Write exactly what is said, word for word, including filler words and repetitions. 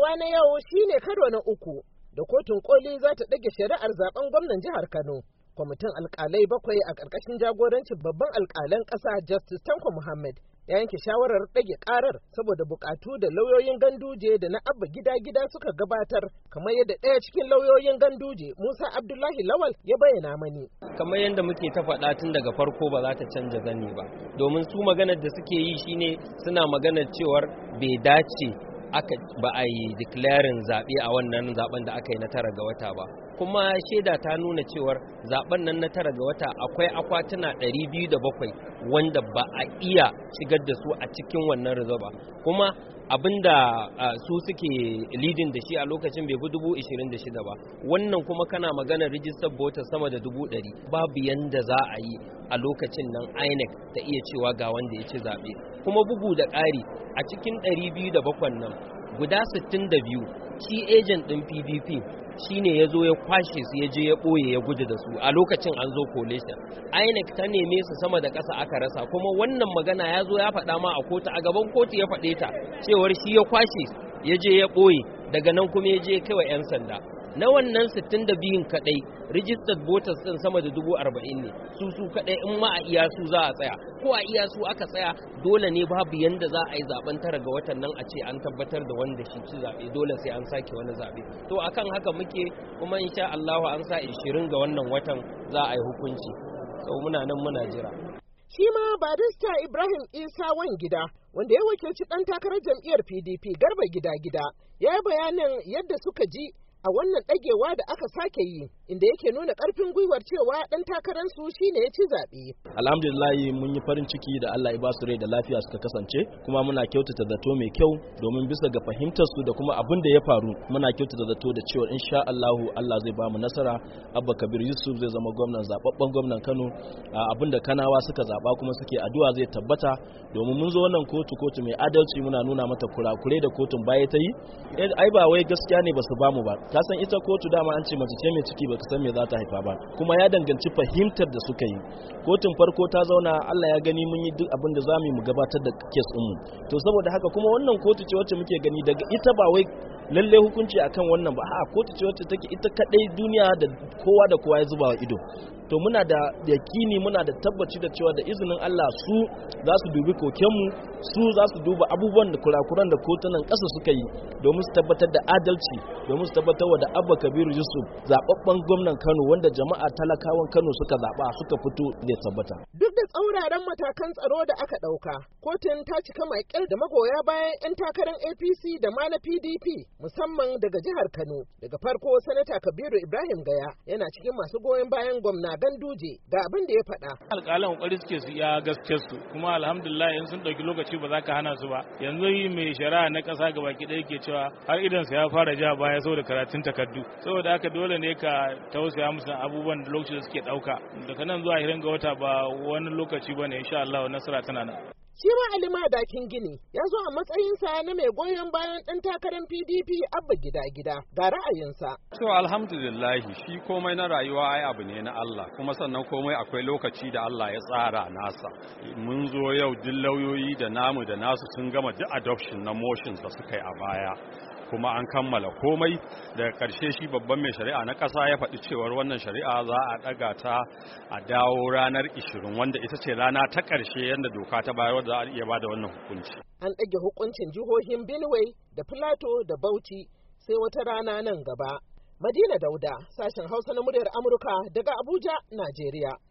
ɗagewa na yau shine karo na uku da kotun koli za ta ɗage shari'ar zaben gwamnan jihar Kano. Kwamitin alƙalai bakwai a ƙarƙashin jagorancin babban alƙalan ƙasa Justice Tanko Muhammad ya yanke shawarar ɗage ƙarar saboda buƙatu da lauyoyin ganduje da na abba gida-gida suka gabatar, kamar yadda ɗaya cikin lauyoyin ganduje Musa Abdullahi Lawal ya bayyana mani. Kamar yadda muke ta faɗa tun daga farko ba za ta canja zani ba, domin su maganar da suke yi shine suna maganar cewar bai dace aka ba a yi declaring zaɓe a wannan zaɓen da aka yi na tara ga wata ba, kuma shaida ta nuna cewar zaɓen nan na tara ga wata akwai akwatuna ɗari biyu da bakwai wanda ba a iya shigar da su a cikin wannan rizo ba, kuma abinda uh, su suke leading da shi a lokacin bai fi dubu ishirin da shida ba, wannan kuma kana maganar rijistar voters sama da dubu ɗari. Babu yanda za a yi a lokacin nan I N E C ta iya cewa ga wanda ya ci zaɓe, kuma bugu da ƙari a cikin ɗari biyu da bakwai nan guda sittin da biyu shi agent ɗin P D P shi ne ya zo ya kwashe su ya je ya ɓoye ya gudu da su a lokacin an zo collation. I N E C ta neme su sama da ƙasa aka rasa, kuma wannan magana ya zo ya faɗa ma a kotu, a gaban kotu ya faɗe ta cewar shi ya kwashe ya je ya ɓoye, daga nan kuma ya je kai wa 'yan sanda. Na wannan sittin da biyun kaɗai registered voters ɗin sama da dubu arba'in ne, su su kaɗai in ma a iya su za a tsaya, ko a iya su aka tsaya dole ne babu yanda za a yi zaben tara ga watan nan a ce an tabbatar da wanda shi ci zaɓe, dole sai an sake wani zaɓe. To akan haka muke, kuma insha Allahu an sa ishirin ga wannan watan za a yi hukunci, so muna nan muna jira. Shi ma barista Ibrahim Isa Wangida wanda ya wakilci ɗan takarar jam'iyyar P D P Garba Gida-Gida ya yi bayanin yadda suka ji a wannan ɗagewa da aka sake yi, inda yake nuna ƙarfin gwiwar cewa ɗan takararsu shi ne ya ci zaɓe. Alhamdulillahi mun yi farin ciki da Allah ya ba su rai da lafiya suka kasance, kuma muna kyautata zato mai kyau domin bisa ga fahimtar su da kuma abin da ya faru muna kyautata zato da cewa insha Allahu Allah zai ba mu nasara. Abba Kabir Yusuf zai zama gwamnan zababben gwamnan Kano, abin da Kanawa suka zaba kuma suke addu'a zai tabbata, domin mun zo wannan kotu kotu mai adalci muna nuna mata kurakure da kotun baya ta yi. Ai ba wai gaskiya ne ba su ba mu ba, ka san ita kotu dama an ce mace ce mai ciki baka san me za ta haifa ba, kuma ya danganci fahimtar da suka yi. Kotun farko ta zauna, Allah ya gani mun yi duk abin da zamu mu gabatar da kes din mu, to saboda haka kuma wannan kotu ce wacce muke gani daga ita ba wai lalle hukunci akan wannan ba, a kotu ce wacce take ita kadai duniya da kowa da kowa ya zuba wa ido. To muna da yakini, muna da tabbaci da cewa da izinin Allah su za su dubi kokenmu, su za su duba abubuwan da kurakuran da kotunan ƙasa suka yi domin su tabbatar da adalci, domin su tabbatar da Abba Kabiru Yusuf zababben gwamnan Kano wanda jama'a talakawan Kano suka zaba suka fito da tabbata. Duk da tsauraran matakan tsaro da aka ɗauka, kotun ta cika makil da magoya bayan 'yan takarar A P C da ma na P D P musamman daga jihar Kano. Daga farko Sanata Kabiru Ibrahim Gaya yana cikin masu goyon bayan gwamna Ganduje ga abin da ya faɗa. Alƙalan kokari suke su iya gaskiyar su, kuma alhamdulillah in sun ɗauki lokaci ba za ka hana su ba. Yanzu mai shari'a na ƙasa gabaki ɗaya ke cewa har idan sa ya fara ja baya saboda karatun takardu. Saboda haka dole ne ka tausaya musu abubuwan da lokacin da suke ɗauka. Daga nan zuwa hirin ga wata ba wani lokaci bane, insha Allah nasara tana nan. Shi ma Alima Dakin Gini ya zo a matsayinsa na mai goyon bayan ɗan takarar P D P Abba Gida-Gida ga ra'ayinsa. To alhamdulillah, shi komai na rayuwa ai abu ne na Allah, kuma sannan komai akwai lokaci da Allah ya tsara nasa. Mun zo yau duk lauyoyi da namu da nasu sun gama duk adoption na motions da suka yi a baya, kuma an kammala komai. Daga ƙarshe shi babban mai shari'a na ƙasa ya faɗi cewar wannan shari'a za a ɗaga ta a dawo ranar ishirin, wanda ita ce rana ta ƙarshe yadda doka ta bayar za a iya bada wannan hukunci. An ɗage hukuncin jihohin Benue da Plateau da Bauchi sai wata rana nan gaba. Madina Dauda, sashen Hausa na muryar Amurka daga Abuja, Najeriya.